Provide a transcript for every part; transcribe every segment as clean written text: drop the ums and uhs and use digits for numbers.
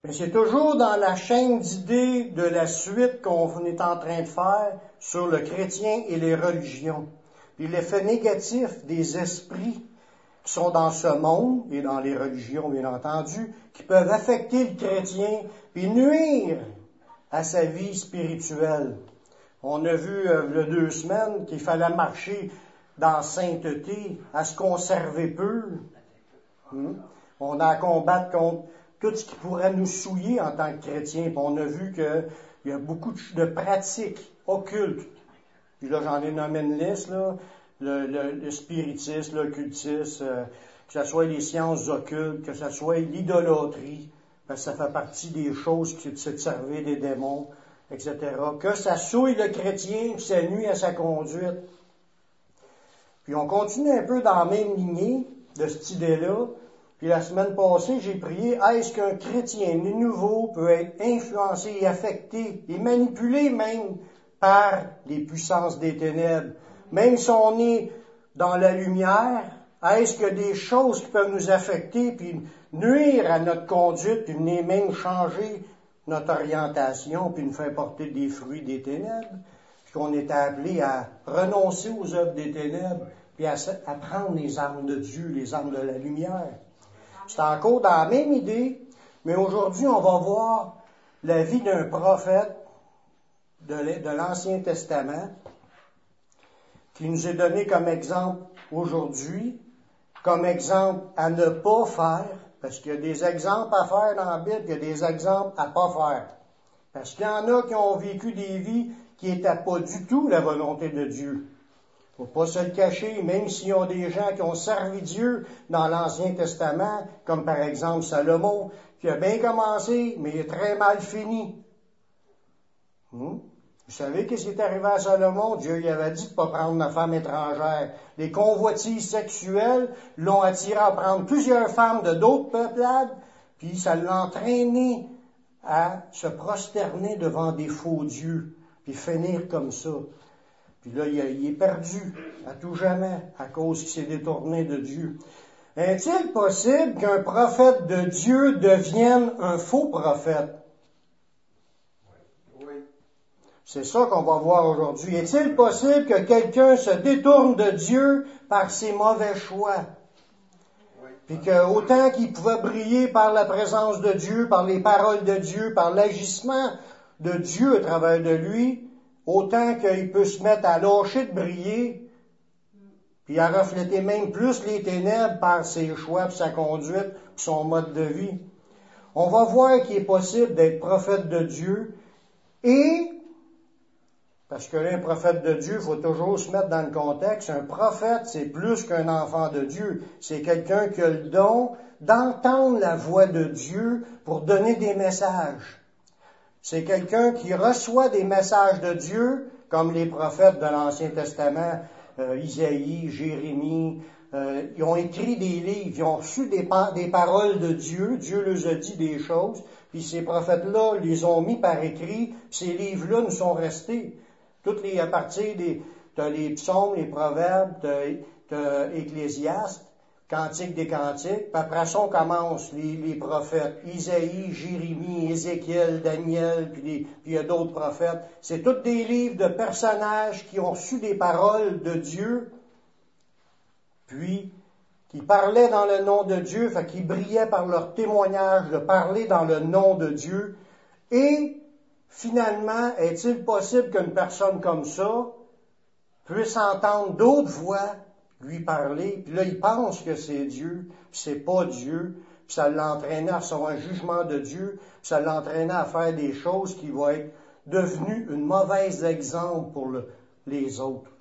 Mais c'est toujours dans la chaîne d'idées de la suite qu'on est en train de faire sur le chrétien et les religions. Puis l'effet négatif des esprits qui sont dans ce monde et dans les religions, bien entendu, qui peuvent affecter le chrétien puis nuire à sa vie spirituelle. On a vu il y a 2 semaines qu'il fallait marcher dans sainteté, à se conserver pur. On a à combattre contre tout ce qui pourrait nous souiller en tant que chrétiens. Puis on a vu qu'il y a beaucoup de pratiques occultes. Puis là, j'en ai nommé une liste, là. Le spiritisme, l'occultisme, que ce soit les sciences occultes, que ce soit l'idolâtrie, parce que ça fait partie des choses qui se servir des démons, etc. Que ça souille le chrétien, que ça nuit à sa conduite. Puis on continue un peu dans la même lignée de cette idée-là. Puis la semaine passée, j'ai prié, est-ce qu'un chrétien nouveau peut être influencé et affecté et manipulé même par les puissances des ténèbres? Même si on est dans la lumière, est-ce qu'il y a des choses qui peuvent nous affecter puis nuire à notre conduite, puis même changer notre orientation, puis nous faire porter des fruits des ténèbres? Puis qu'on est appelé à renoncer aux œuvres des ténèbres, puis à prendre les armes de Dieu, les armes de la lumière. C'est encore dans la même idée, mais aujourd'hui, on va voir la vie d'un prophète de l'Ancien Testament qui nous est donné comme exemple aujourd'hui, comme exemple à ne pas faire, parce qu'il y a des exemples à faire dans la Bible, il y a des exemples à ne pas faire. Parce qu'il y en a qui ont vécu des vies qui n'étaient pas du tout la volonté de Dieu. Il ne faut pas se le cacher, même s'il y a des gens qui ont servi Dieu dans l'Ancien Testament, comme par exemple Salomon, qui a bien commencé, mais il a très mal fini. Vous savez qu'est-ce qui est arrivé à Salomon? Dieu lui avait dit de ne pas prendre une femme étrangère. Les convoitises sexuelles l'ont attiré à prendre plusieurs femmes de d'autres peuplades, puis ça l'a entraîné à se prosterner devant des faux dieux, puis finir comme ça. Puis là, il est perdu à tout jamais à cause qu'il s'est détourné de Dieu. Est-il possible qu'un prophète de Dieu devienne un faux prophète? C'est ça qu'on va voir aujourd'hui. Est-il possible que quelqu'un se détourne de Dieu par ses mauvais choix? Puis que autant qu'il pouvait briller par la présence de Dieu, par les paroles de Dieu, par l'agissement de Dieu à travers de lui, autant qu'il peut se mettre à lâcher de briller, puis à refléter même plus les ténèbres par ses choix, puis sa conduite, puis son mode de vie. On va voir qu'il est possible d'être prophète de Dieu et parce que là, un prophète de Dieu, il faut toujours se mettre dans le contexte. Un prophète, c'est plus qu'un enfant de Dieu. C'est quelqu'un qui a le don d'entendre la voix de Dieu pour donner des messages. C'est quelqu'un qui reçoit des messages de Dieu, comme les prophètes de l'Ancien Testament, Isaïe, Jérémie. Ils ont écrit des livres, ils ont reçu des paroles de Dieu. Dieu leur a dit des choses. Puis ces prophètes-là les ont mis par écrit. Puis ces livres-là nous sont restés. À partir t'as les psaumes, les proverbes, t'as Ecclésiaste, Cantique des Cantiques, puis après ça, on commence les prophètes, Isaïe, Jérémie, Ézéchiel, Daniel, puis il y a d'autres prophètes. C'est tous des livres de personnages qui ont reçu des paroles de Dieu, puis qui parlaient dans le nom de Dieu, fait qu'ils brillaient par leur témoignage de parler dans le nom de Dieu, et finalement, est-il possible qu'une personne comme ça puisse entendre d'autres voix lui parler, puis là, il pense que c'est Dieu, puis c'est pas Dieu, puis ça l'entraînait à recevoir un jugement de Dieu, puis ça l'entraînait à faire des choses qui vont être devenues une mauvaise exemple pour les autres.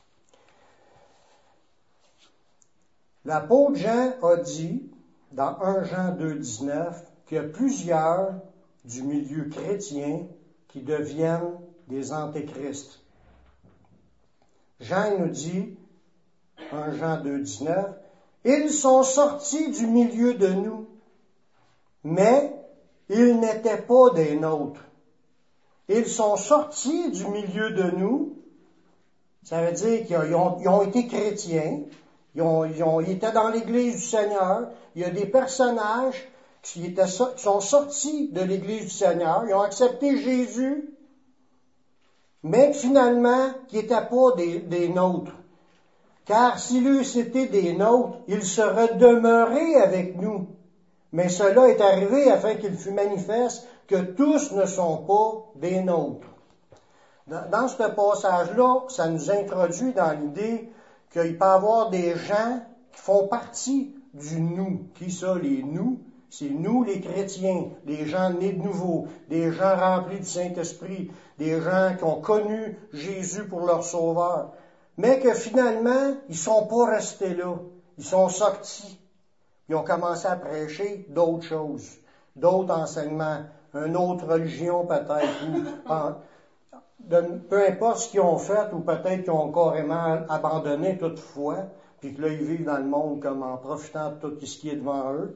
L'apôtre Jean a dit, dans 1 Jean 2,19, qu'il y a plusieurs du milieu chrétien qui deviennent des antéchrists. Jean nous dit, 1 Jean 2,19, « Ils sont sortis du milieu de nous, mais ils n'étaient pas des nôtres. Ils sont sortis du milieu de nous, ça veut dire qu'ils ont été chrétiens, ils étaient dans l'Église du Seigneur, il y a des personnages qui sont sortis de l'Église du Seigneur, ils ont accepté Jésus, mais finalement, qui n'étaient pas des nôtres. Car s'ils eussent été des nôtres, ils seraient demeurés avec nous. Mais cela est arrivé afin qu'il fût manifeste que tous ne sont pas des nôtres. Dans ce passage-là, ça nous introduit dans l'idée qu'il peut y avoir des gens qui font partie du nous. Qui ça, les nous? C'est nous, les chrétiens, les gens nés de nouveau, des gens remplis du Saint-Esprit, des gens qui ont connu Jésus pour leur sauveur. Mais que finalement, ils ne sont pas restés là. Ils sont sortis. Ils ont commencé à prêcher d'autres choses, d'autres enseignements, une autre religion peut-être, ou peu importe ce qu'ils ont fait, ou peut-être qu'ils ont carrément abandonné toute foi, puis que là, ils vivent dans le monde comme en profitant de tout ce qui est devant eux.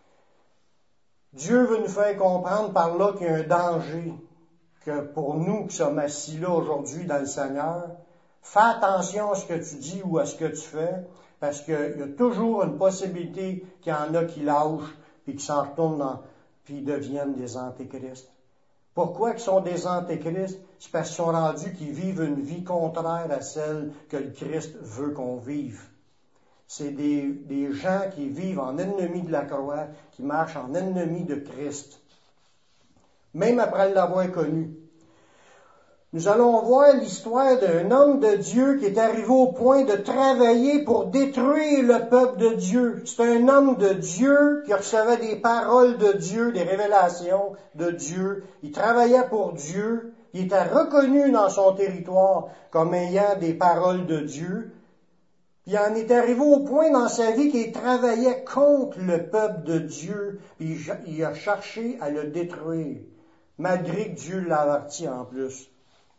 Dieu veut nous faire comprendre par là qu'il y a un danger, que pour nous qui sommes assis là aujourd'hui dans le Seigneur, fais attention à ce que tu dis ou à ce que tu fais, parce qu'il y a toujours une possibilité qu'il y en a qui lâchent, puis qui s'en retournent, puis deviennent des antéchrists. Pourquoi ils sont des antéchrists? C'est parce qu'ils sont rendus qu'ils vivent une vie contraire à celle que le Christ veut qu'on vive. C'est des gens qui vivent en ennemis de la croix, qui marchent en ennemis de Christ, même après l'avoir connu. Nous allons voir l'histoire d'un homme de Dieu qui est arrivé au point de travailler pour détruire le peuple de Dieu. C'est un homme de Dieu qui recevait des paroles de Dieu, des révélations de Dieu. Il travaillait pour Dieu. Il était reconnu dans son territoire comme ayant des paroles de Dieu. Il en est arrivé au point dans sa vie qu'il travaillait contre le peuple de Dieu. Puis il a cherché à le détruire, malgré que Dieu l'a averti en plus.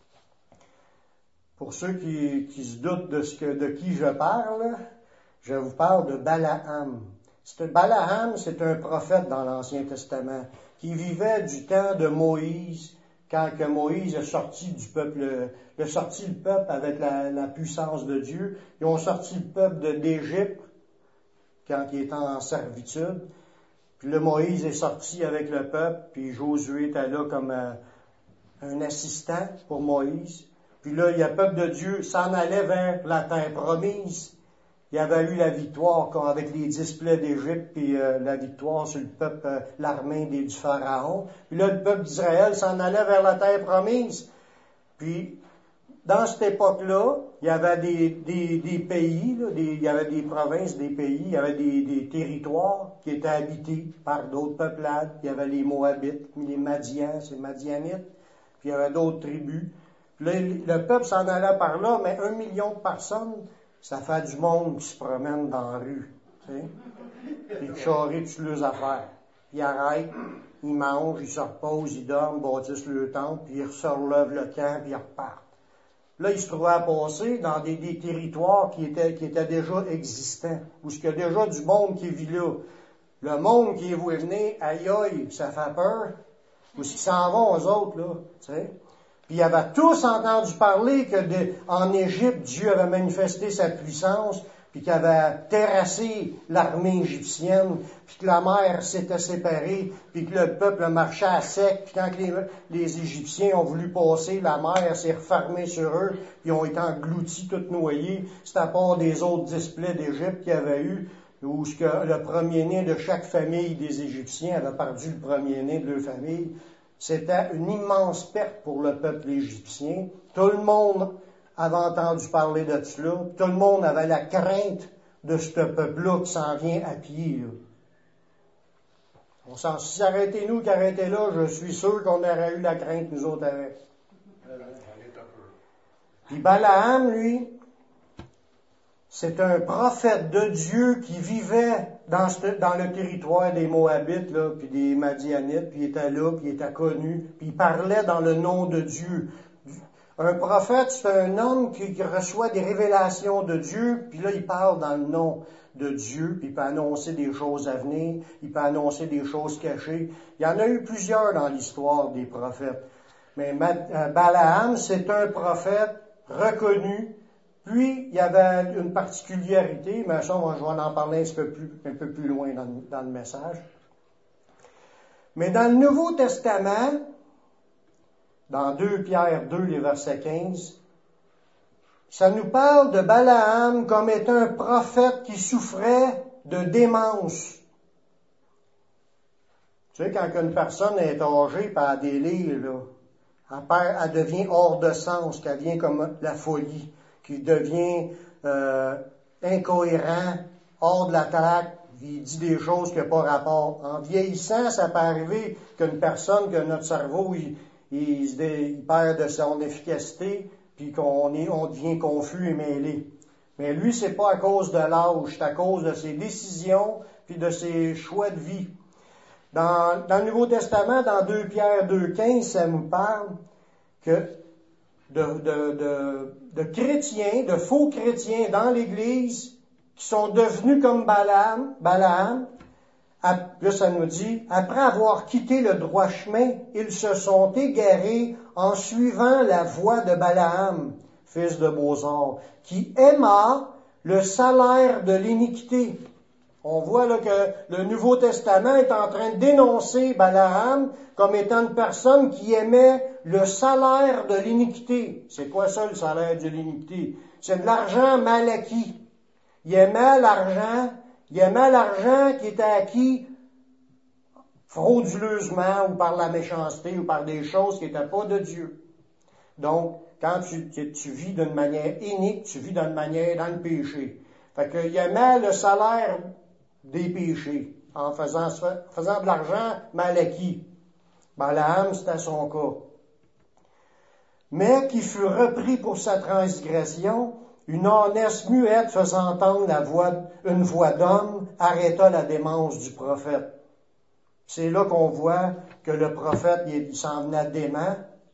Pour ceux qui se doutent de qui je parle, je vous parle de Balaam. Balaam, c'est un prophète dans l'Ancien Testament qui vivait du temps de Moïse, quand que Moïse a sorti le peuple avec la puissance de Dieu. Ils ont sorti le peuple d'Égypte quand il était en servitude. Puis là, Moïse est sorti avec le peuple, puis Josué était là comme un assistant pour Moïse. Puis là, le peuple de Dieu s'en allait vers la terre promise. Il y avait eu la victoire avec les 10 plaies d'Égypte, puis la victoire sur le peuple, l'armée du Pharaon. Puis là, le peuple d'Israël s'en allait vers la terre promise. Puis, dans cette époque-là, il y avait des pays, il y avait des provinces, des pays, il y avait des territoires qui étaient habités par d'autres peuplades. Il y avait les Moabites, les Madians, les Madianites, puis il y avait d'autres tribus. Le peuple s'en allait par là, mais 1 million de personnes, ça fait du monde qui se promène dans la rue. Tu sais? Puis ils charrient toutes leurs affaires. Ils arrêtent, ils mangent, ils se reposent, ils dorment, bâtissent leur temple, puis ils se relèvent le camp, puis ils repartent. Là, ils se trouvaient à passer dans des territoires qui étaient déjà existants, où il y a déjà du monde qui vit là. Le monde qui est venu, aïe aïe, ça fait peur. Où ils s'en vont, eux autres, là, tu sais? Puis ils avaient tous entendu parler qu'en Égypte, Dieu avait manifesté sa puissance, puis qu'il avait terrassé l'armée égyptienne, puis que la mer s'était séparée, puis que le peuple marchait à sec, puis quand les Égyptiens ont voulu passer, la mer s'est refermée sur eux, puis ils ont été engloutis, tout noyés. C'est à part des autres 10 plaies d'Égypte qu'il y avait eu, où le premier-né de chaque famille des Égyptiens avait perdu le premier-né de leur famille. C'était une immense perte pour le peuple égyptien. Tout le monde avait entendu parler de cela. Tout le monde avait la crainte de ce peuple-là qui s'en vient à pied. Si ça aurait été nous qui aurait été là, je suis sûr qu'on aurait eu la crainte, nous autres, avec. Puis Balaam, lui, c'est un prophète de Dieu qui vivait dans le territoire des Moabites, là, puis des Madianites, puis il était là, puis il était connu, puis il parlait dans le nom de Dieu. Un prophète, c'est un homme qui reçoit des révélations de Dieu, puis là, il parle dans le nom de Dieu, puis il peut annoncer des choses à venir, il peut annoncer des choses cachées. Il y en a eu plusieurs dans l'histoire des prophètes. Mais Balaam, c'est un prophète reconnu. Puis, il y avait une particularité, mais ça, je vais en parler un peu plus loin dans le message. Mais dans le Nouveau Testament, dans 2 Pierre 2, les versets 15, ça nous parle de Balaam comme étant un prophète qui souffrait de démence. Tu sais, quand une personne est âgée par des délire, là, elle devient hors de sens, qu'elle devient comme la folie, qui devient incohérent, hors de la traque, il dit des choses qui n'ont pas rapport. En vieillissant, ça peut arriver qu'une personne, que notre cerveau, il perd de son efficacité, puis qu'on devient confus et mêlé. Mais lui, c'est pas à cause de l'âge, c'est à cause de ses décisions, puis de ses choix de vie. Dans le Nouveau Testament, dans 2 Pierre 2,15, ça nous parle que de chrétiens, de faux chrétiens dans l'Église, qui sont devenus comme Balaam, là ça nous dit, après avoir quitté le droit chemin, ils se sont égarés en suivant la voie de Balaam, fils de Bosor, qui aima le salaire de l'iniquité. On voit là que le Nouveau Testament est en train de dénoncer Balaam comme étant une personne qui aimait le salaire de l'iniquité. C'est quoi ça, le salaire de l'iniquité? C'est de l'argent mal acquis. Il aimait l'argent qui était acquis frauduleusement ou par la méchanceté ou par des choses qui n'étaient pas de Dieu. Donc, quand tu vis d'une manière inique, tu vis d'une manière dans le péché. Fait qu'il aimait le salaire des péchés en faisant de l'argent mal acquis. Balaam, c'était son cas. Mais qui fut repris pour sa transgression, une ânesse muette faisant entendre une voix d'homme arrêta la démence du prophète. C'est là qu'on voit que le prophète, il s'en venait dément,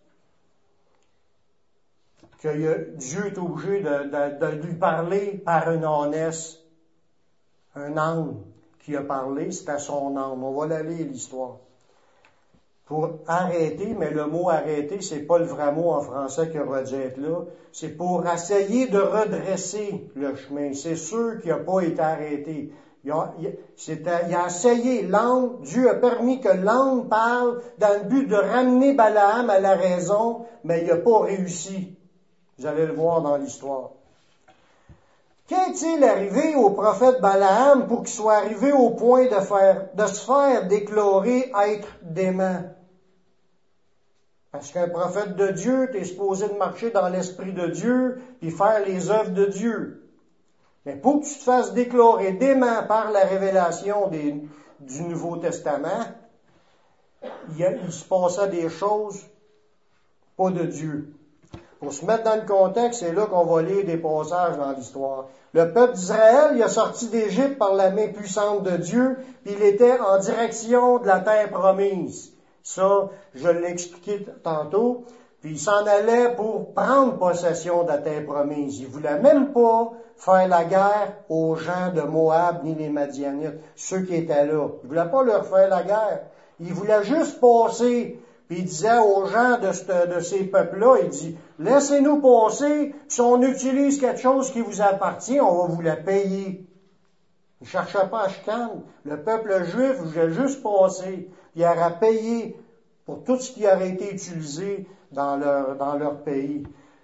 que Dieu est obligé de lui parler par une ânesse, un âne qui a parlé, c'était son âme. On va la lire, l'histoire. Pour arrêter, mais le mot arrêter, c'est pas le vrai mot en français qui aurait dû être là. C'est pour essayer de redresser le chemin. C'est sûr qu'il n'a pas été arrêté. Il a essayé, Dieu a permis que l'âne parle dans le but de ramener Balaam à la raison, mais il n'a pas réussi. Vous allez le voir dans l'histoire. Qu'est-il arrivé au prophète Balaam pour qu'il soit arrivé au point de se faire déclarer être dément? Parce qu'un prophète de Dieu, tu es supposé de marcher dans l'esprit de Dieu et faire les œuvres de Dieu. Mais pour que tu te fasses déclarer dément par la révélation du Nouveau Testament, il se passait des choses pas de Dieu. Pour se mettre dans le contexte, c'est là qu'on va lire des passages dans l'histoire. Le peuple d'Israël, il a sorti d'Égypte par la main puissante de Dieu, puis il était en direction de la terre promise. Ça, je l'ai expliqué tantôt. Puis il s'en allait pour prendre possession de la terre promise. Il voulait même pas faire la guerre aux gens de Moab ni les Madianites, ceux qui étaient là. Il voulait pas leur faire la guerre. Il voulait juste passer. Puis il disait aux gens de ces peuples-là, il dit, laissez-nous passer, si on utilise quelque chose qui vous appartient, on va vous la payer. Il ne cherchait pas à chicane. Le peuple juif voulait juste passer. Il aurait payé pour tout ce qui aurait été utilisé dans leur pays.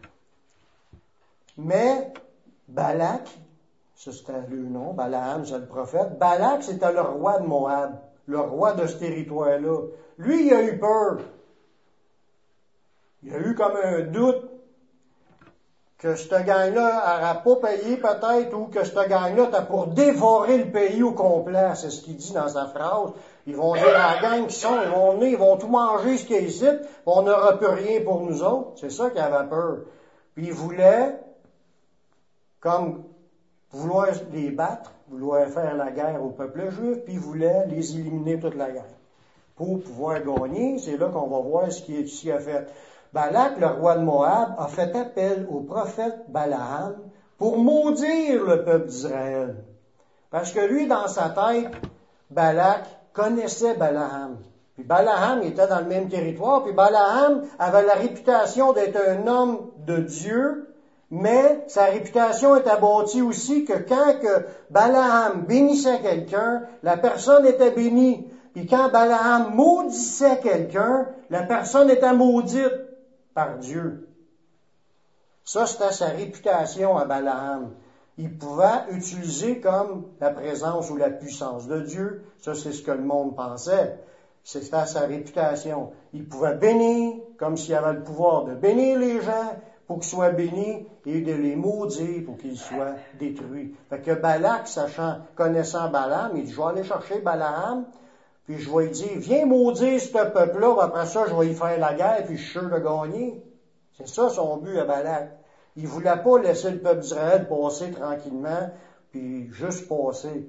Mais Balak, ça c'était le nom, Balaam, c'est le prophète, Balak c'était le roi de Moab, le roi de ce territoire-là. Lui, il a eu peur. Il a eu comme un doute que ce gang-là n'aurait pas payé peut-être, ou que ce gang-là était pour dévorer le pays au complet. C'est ce qu'il dit dans sa phrase. Ils vont dire à la gang ils vont venir, ils vont tout manger ce qu'il y a ici, on n'aura plus rien pour nous autres. C'est ça qu'il avait peur. Puis il voulait, comme vouloir les battre, vouloir faire la guerre au peuple juif, puis il voulait les éliminer toute la guerre. Pour pouvoir gagner, c'est là qu'on va voir ce qu'il a fait. Balak, le roi de Moab, a fait appel au prophète Balaam pour maudire le peuple d'Israël. Parce que lui, dans sa tête, Balak connaissait Balaam. Puis Balaam était dans le même territoire, puis Balaam avait la réputation d'être un homme de Dieu, mais sa réputation était bâtie aussi que quand que Balaam bénissait quelqu'un, la personne était bénie. puis quand Balaam maudissait quelqu'un, la personne était maudite par Dieu. Ça, c'était sa réputation à Balaam. Il pouvait utiliser comme la présence ou la puissance de Dieu. Ça, c'est ce que le monde pensait. C'était sa réputation. Il pouvait bénir comme s'il avait le pouvoir de bénir les gens pour qu'ils soient bénis et de les maudire pour qu'ils soient détruits. Fait que Balak, connaissant Balaam, il dit, je vais aller chercher Balaam, puis je vais lui dire, viens maudire ce peuple-là, après ça, je vais y faire la guerre, puis je suis sûr de gagner. C'est ça son but à Balak. Il voulait pas laisser le peuple d'Israël passer tranquillement, puis juste passer.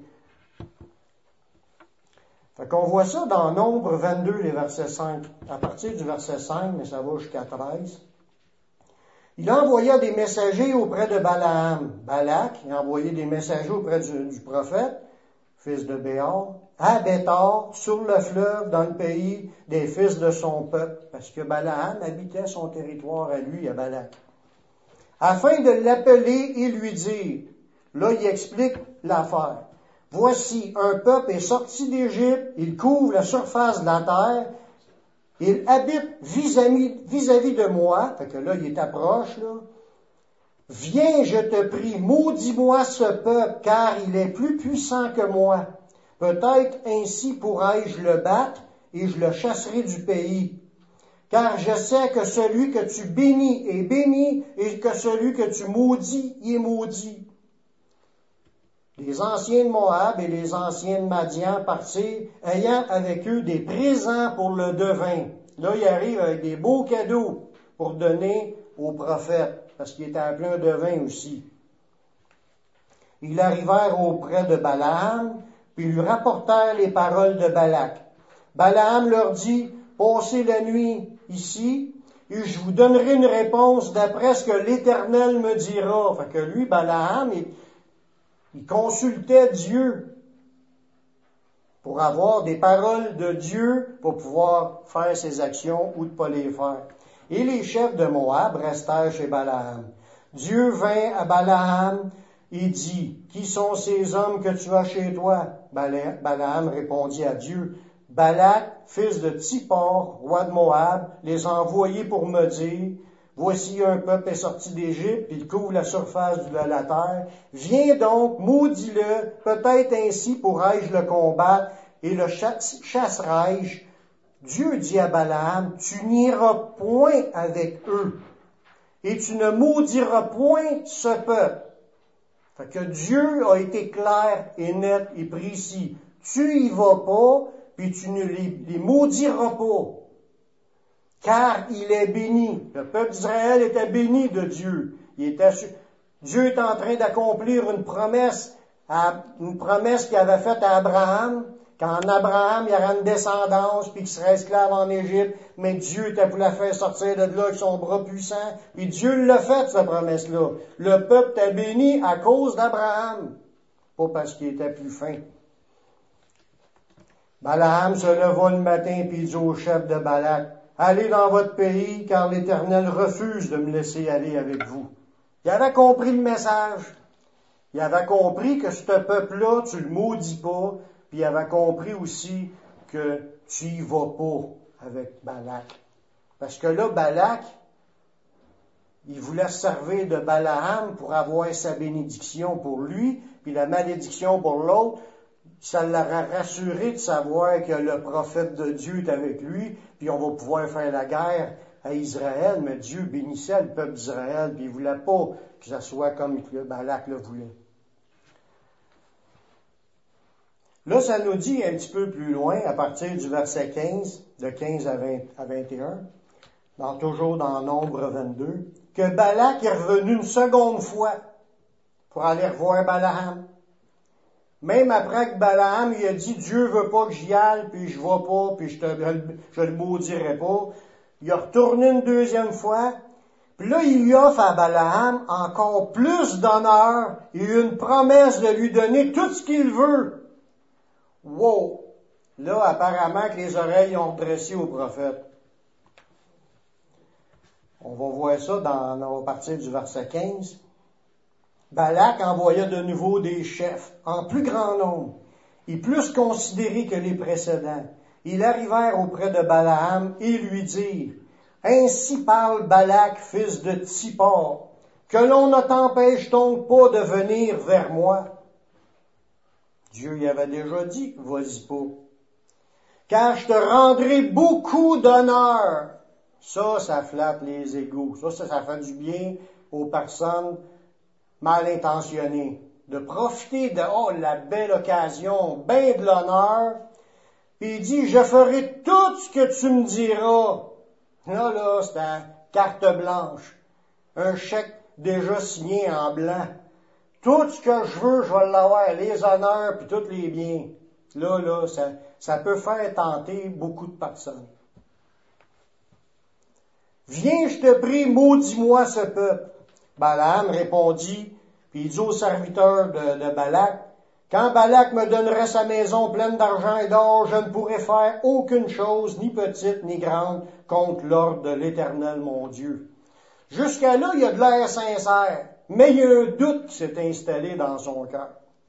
Fait qu'on voit ça dans Nombre 22, les versets 5. À partir du verset 5, mais ça va jusqu'à 13. Il envoya des messagers auprès de Balaam. Balak, il a envoyé des messagers auprès du prophète, fils de Béor, à Béthor, sur le fleuve, dans le pays des fils de son peuple, parce que Balaam habitait son territoire à lui, à Balak, afin de l'appeler et lui dire, là il explique l'affaire, voici, un peuple est sorti d'Égypte, il couvre la surface de la terre, il habite vis-à-vis de moi, fait que là il est approche, là, viens, je te prie, maudis-moi ce peuple, car il est plus puissant que moi. Peut-être ainsi pourrai-je le battre et je le chasserai du pays. Car je sais que celui que tu bénis est béni et que celui que tu maudis est maudit. Les anciens de Moab et les anciens de Madian partirent, ayant avec eux des présents pour le devin. Là, ils arrivent avec des beaux cadeaux pour donner au prophète, parce qu'il était plein de vin aussi. Ils arrivèrent auprès de Balaam, puis lui rapportèrent les paroles de Balak. Balaam leur dit, passez la nuit ici, et je vous donnerai une réponse d'après ce que l'Éternel me dira. Fait que lui, Balaam, il consultait Dieu pour avoir des paroles de Dieu pour pouvoir faire ses actions ou de ne pas les faire. Et les chefs de Moab restèrent chez Balaam. Dieu vint à Balaam et dit, qui sont ces hommes que tu as chez toi? Balaam répondit à Dieu, Balak, fils de Tsippor, roi de Moab, les a envoyés pour me dire, voici un peuple est sorti d'Égypte, il couvre la surface de la terre. Viens donc, maudis-le, peut-être ainsi pourrai-je le combattre et le chasserai-je. Dieu dit à Balaam, tu n'iras point avec eux et tu ne maudiras point ce peuple. Fait que Dieu a été clair et net et précis. Tu y vas pas, puis tu ne les maudiras pas. Car il est béni. Le peuple d'Israël était béni de Dieu. Dieu est en train d'accomplir une promesse qu'il avait faite à Abraham. Quand Abraham, il y aura une descendance, puis qu'il serait esclave en Égypte, mais Dieu était pour la faire sortir de là avec son bras puissant. Puis Dieu l'a fait, cette promesse-là. Le peuple était béni à cause d'Abraham, pas parce qu'il était plus fin. Balaam se leva le matin, puis il dit au chef de Balak, allez dans votre pays, car l'Éternel refuse de me laisser aller avec vous. Il avait compris le message. Il avait compris que ce peuple-là, tu le maudis pas, puis il avait compris aussi que tu y vas pas avec Balak. Parce que là, Balak, il voulait se servir de Balaam pour avoir sa bénédiction pour lui, puis la malédiction pour l'autre. Ça l'aurait rassuré de savoir que le prophète de Dieu est avec lui, puis on va pouvoir faire la guerre à Israël, mais Dieu bénissait le peuple d'Israël, puis il voulait pas que ça soit comme Balak le voulait. Là, ça nous dit un petit peu plus loin, à partir du verset 15, de 15 à 21, toujours dans Nombre 22, que Balak est revenu une seconde fois pour aller revoir Balaam. Même après que Balaam il a dit, Dieu veut pas que j'y aille, puis je vais pas, puis je le maudirai pas, il a retourné une deuxième fois, puis là, il lui offre à Balaam encore plus d'honneur et une promesse de lui donner tout ce qu'il veut. Wow! Là, apparemment que les oreilles ont dressé au prophète. On va voir ça à partir du verset 15. Balak envoya de nouveau des chefs, en plus grand nombre, et plus considérés que les précédents. Ils arrivèrent auprès de Balaam et lui dirent, « Ainsi parle Balak, fils de Tsippor, que l'on ne t'empêche donc pas de venir vers moi. » Dieu y avait déjà dit, « Vas-y pas. » Car je te rendrai beaucoup d'honneur. Ça flatte les égos. Ça fait du bien aux personnes mal intentionnées. De profiter de, la belle occasion, ben de l'honneur. Puis il dit, je ferai tout ce que tu me diras. Là, c'est une carte blanche. Un chèque déjà signé en blanc. Tout ce que je veux, je vais l'avoir. Les honneurs puis tous les biens. Là, ça peut faire tenter beaucoup de personnes. Viens, je te prie, maudis-moi ce peuple. Balaam répondit, puis il dit au serviteur de Balak, quand Balak me donnerait sa maison pleine d'argent et d'or, je ne pourrais faire aucune chose, ni petite ni grande, contre l'ordre de l'Éternel mon Dieu. Jusqu'à là, il y a de l'air sincère, mais il y a un doute qui s'est installé dans son cœur.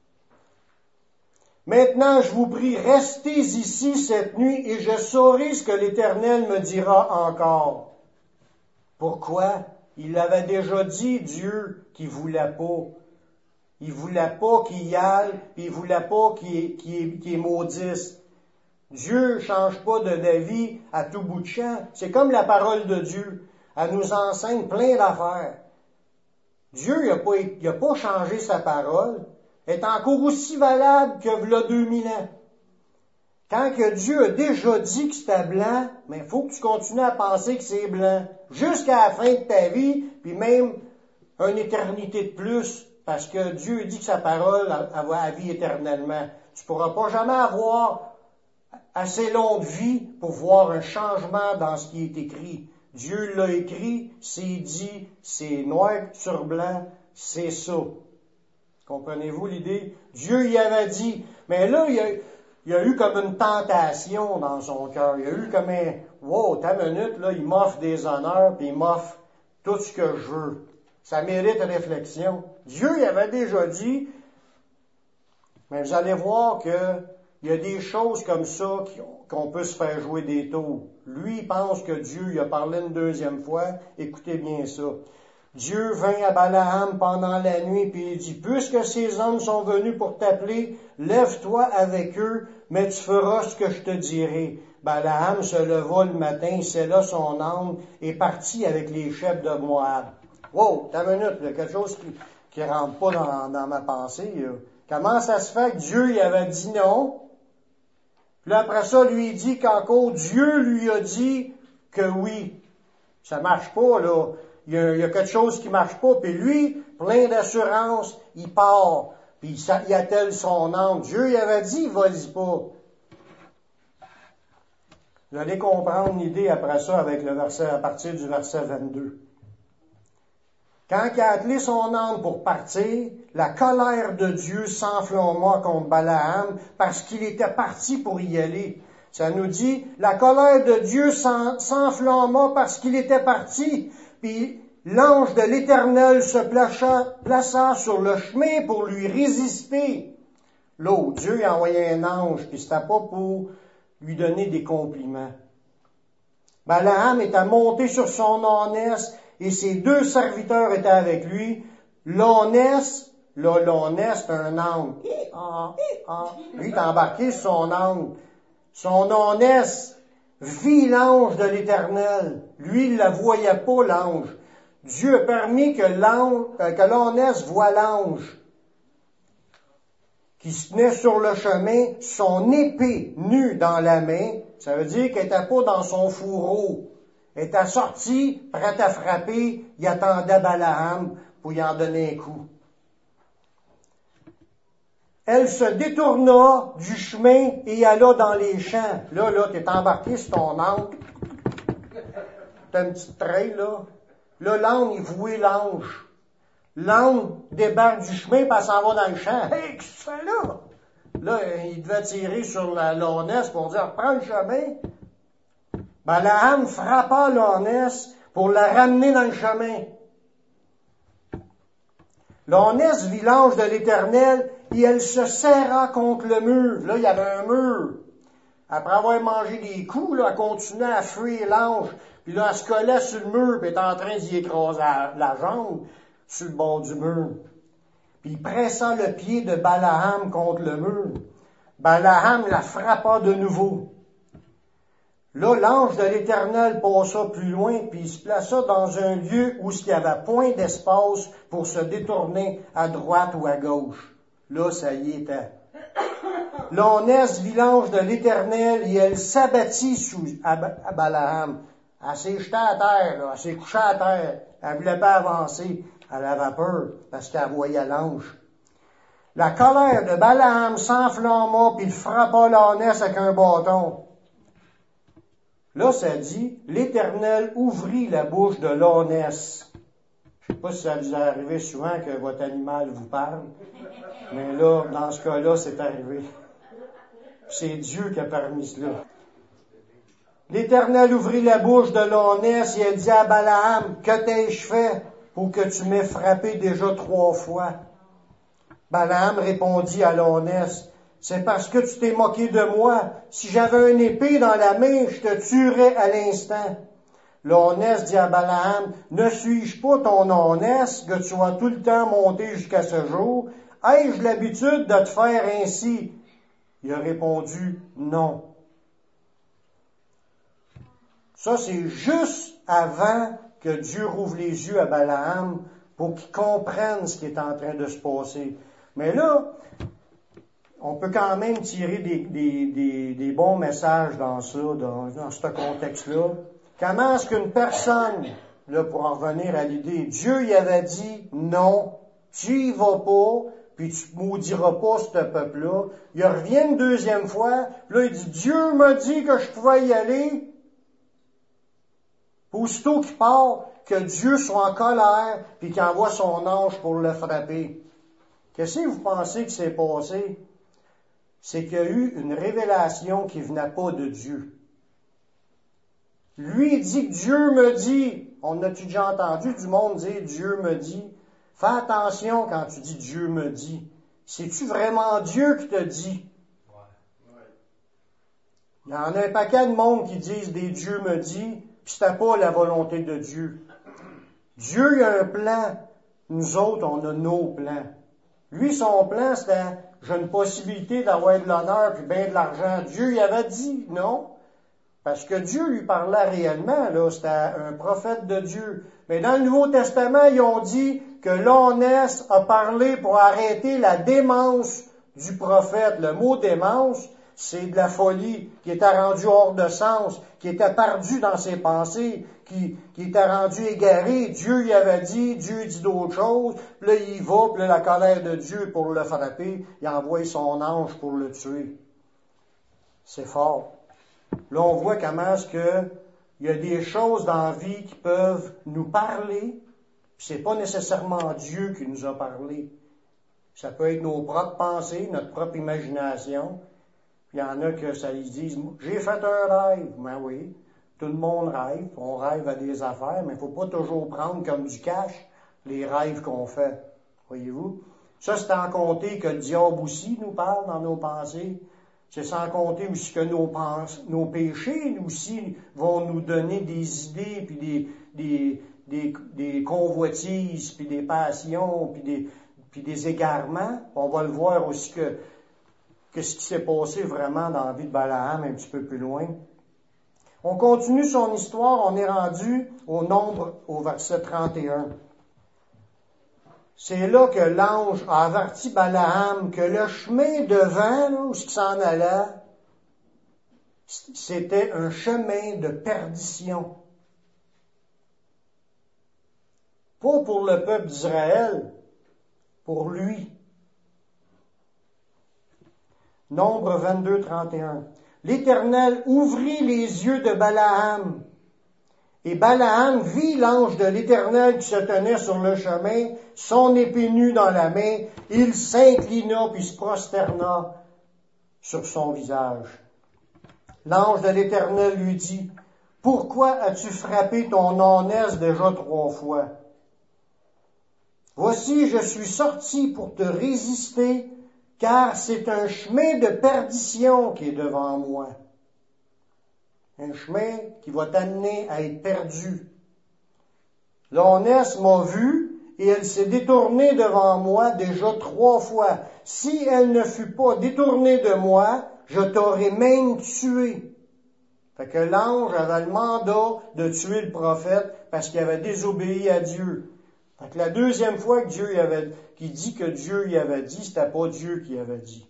Maintenant, je vous prie, restez ici cette nuit et je saurai ce que l'Éternel me dira encore. Pourquoi? Il avait déjà dit, Dieu, qu'il voulait pas. Il voulait pas qu'il y aille, puis il voulait pas qu'il maudisse. Dieu change pas d'avis à tout bout de champ. C'est comme la parole de Dieu. Elle nous enseigne plein d'affaires. Dieu, il a pas changé sa parole. Elle est encore aussi valable que v'là 2000 ans. Quand que Dieu a déjà dit que c'était blanc, mais il faut que tu continues à penser que c'est blanc. Jusqu'à la fin de ta vie, puis même une éternité de plus, parce que Dieu dit que sa parole va à vie éternellement. Tu ne pourras pas jamais avoir assez long de vie pour voir un changement dans ce qui est écrit. Dieu l'a écrit, c'est dit, c'est noir sur blanc, c'est ça. Comprenez-vous l'idée? Dieu y avait dit, mais là, il y a eu comme une tentation dans son cœur. Il y a eu comme un, wow, ta minute, là, il m'offre des honneurs, puis il m'offre tout ce que je veux. Ça mérite réflexion. Dieu y avait déjà dit, mais vous allez voir que il y a des choses comme ça qu'on peut se faire jouer des tours. Lui, il pense que Dieu y a parlé une deuxième fois. Écoutez bien ça. Dieu vint à Balaam pendant la nuit, puis il dit, puisque ces hommes sont venus pour t'appeler, lève-toi avec eux, mais tu feras ce que je te dirai. Balaam se leva le matin, scella son âme, et partit avec les chefs de Moab. Wow, t'as une minute, là, quelque chose qui rentre pas dans ma pensée. Là. Comment ça se fait que Dieu y avait dit non? Puis là, après ça, lui, il dit qu'encore Dieu lui a dit que oui. Ça marche pas, là. Il y a quelque chose qui marche pas. Puis lui, plein d'assurance, il part. Puis il attelle son âme. Dieu il avait dit, vas-y pas. Vous allez comprendre l'idée après ça avec le verset, à partir du verset 22. Quand il a attelé son âme pour partir, la colère de Dieu s'enflamma contre Balaam parce qu'il était parti pour y aller. Ça nous dit, la colère de Dieu s'enflamma parce qu'il était parti. Puis l'ange de l'Éternel se plaça sur le chemin pour lui résister. L'autre, Dieu a envoyé un ange, puis c'était pas pour lui donner des compliments. Balaam était monté sur son ânesse, et ses 2 serviteurs étaient avec lui. L'ânesse, c'est un âne. Lui, il est embarqué sur son âne. Son ânesse vit l'ange de l'Éternel. Lui, il ne la voyait pas, l'ange. Dieu a permis que l'ânesse voie l'ange qui se tenait sur le chemin, son épée nue dans la main. Ça veut dire qu'elle n'était pas dans son fourreau. Elle était sortie, prête à frapper. Il attendait Balaam pour y en donner un coup. Elle se détourna du chemin et alla dans les champs. Là, t'es embarqué sur ton âne. T'as une petite traîne, là. Là, l'âne, il vouait l'ange. L'âne débarque du chemin, puis elle s'en va dans le champ. Hey, qu'est-ce que tu fais là? Là, il devait tirer sur l'ânesse pour dire, prends le chemin. Balaam frappa l'ânesse pour la ramener dans le chemin. L'ânesse vit l'ange de l'Éternel et elle se serra contre le mur. Là, il y avait un mur. Après avoir mangé des coups, là, elle continuait à fuir l'ange. Puis là, elle se collait sur le mur, puis elle était en train d'y écraser la jambe sur le bord du mur. Puis il pressa le pied de Balaam contre le mur. Balaam la frappa de nouveau. Là, l'ange de l'Éternel passa plus loin, puis il se plaça dans un lieu où il n'y avait point d'espace pour se détourner à droite ou à gauche. Là, ça y était. L'ânesse vit l'ange de l'Éternel et elle s'abattit à Balaam. Elle s'est jetée à terre, là, elle s'est couchée à terre. Elle ne voulait pas avancer. Elle avait peur parce qu'elle voyait l'ange. La colère de Balaam s'enflamma puis il frappa l'ânesse avec un bâton. Là, ça dit, l'Éternel ouvrit la bouche de l'ânesse. Je ne sais pas si ça vous est arrivé souvent que votre animal vous parle, mais là, dans ce cas-là, c'est arrivé. C'est Dieu qui a permis cela. L'Éternel ouvrit la bouche de l'ânesse et elle dit à Balaam, que t'ai-je fait pour que tu m'aies frappé déjà 3 fois? Balaam répondit à l'ânesse, c'est parce que tu t'es moqué de moi. Si j'avais une épée dans la main, je te tuerais à l'instant. L'ânesse dit à Balaam, ne suis-je pas ton ânesse que tu vas tout le temps monter jusqu'à ce jour? Ai-je l'habitude de te faire ainsi? Il a répondu, non. Ça, c'est juste avant que Dieu rouvre les yeux à Balaam pour qu'il comprenne ce qui est en train de se passer. Mais là, on peut quand même tirer des bons messages dans ça, dans ce contexte-là. Comment est-ce qu'une personne, là, pour en revenir à l'idée, Dieu y avait dit, non, tu y vas pas, puis tu maudiras pas ce peuple-là. Il revient une deuxième fois, puis là, il dit, Dieu m'a dit que je pouvais y aller. Aussitôt qu'il part, que Dieu soit en colère, puis qu'il envoie son ange pour le frapper. Qu'est-ce que vous pensez que c'est passé? C'est qu'il y a eu une révélation qui ne venait pas de Dieu. Lui, il dit que Dieu me dit. On a-tu déjà entendu du monde dire Dieu me dit? Fais attention quand tu dis Dieu me dit. C'est-tu vraiment Dieu qui te dit? Il y en a un paquet de monde qui disent des Dieu me dit, puis c'était pas la volonté de Dieu. Dieu, il a un plan. Nous autres, on a nos plans. Lui, son plan, c'était, j'ai une possibilité d'avoir de l'honneur puis bien de l'argent. Dieu, il avait dit non. Parce que Dieu lui parlait réellement, là, c'était un prophète de Dieu. Mais dans le Nouveau Testament, ils ont dit que l'ânesse a parlé pour arrêter la démence du prophète. Le mot démence, c'est de la folie, qui était rendue hors de sens, qui était perdue dans ses pensées, qui était rendu égaré. Dieu y avait dit, Dieu dit d'autres choses, puis là il va, puis là la colère de Dieu pour le frapper, il envoie son ange pour le tuer. C'est fort. Là on voit comment est-ce que il y a des choses dans la vie qui peuvent nous parler, puis c'est pas nécessairement Dieu qui nous a parlé. Ça peut être nos propres pensées, notre propre imagination. Puis il y en a que ça ils disent, j'ai fait un rêve. Ben oui. Tout le monde rêve, on rêve à des affaires, mais il ne faut pas toujours prendre comme du cash les rêves qu'on fait. Voyez-vous? Ça, c'est sans compter que le diable aussi nous parle dans nos pensées. C'est sans compter aussi que nos péchés aussi vont nous donner des idées, puis des convoitises, puis des passions, puis des égarements. On va le voir aussi que ce qui s'est passé vraiment dans la vie de Balaam un petit peu plus loin. On continue son histoire, on est rendu au Nombre, au verset 31. C'est là que l'ange a averti Balaam que le chemin devant, là, où il s'en allait, c'était un chemin de perdition. Pas pour le peuple d'Israël, pour lui. Nombre 22, 31. L'Éternel ouvrit les yeux de Balaam, et Balaam vit l'ange de l'Éternel qui se tenait sur le chemin, son épée nue dans la main. Il s'inclina puis se prosterna sur son visage. L'ange de l'Éternel lui dit, « Pourquoi as-tu frappé ton ânesse déjà 3 fois? Voici, je suis sorti pour te résister car c'est un chemin de perdition qui est devant moi. Un chemin qui va t'amener à être perdu. L'ânesse m'a vu et elle s'est détournée devant moi déjà 3 fois. Si elle ne fut pas détournée de moi, je t'aurais même tué. Fait que l'ange avait le mandat de tuer le prophète parce qu'il avait désobéi à Dieu. Fait que la deuxième fois que qu'il dit que Dieu y avait dit, c'était pas Dieu qui avait dit.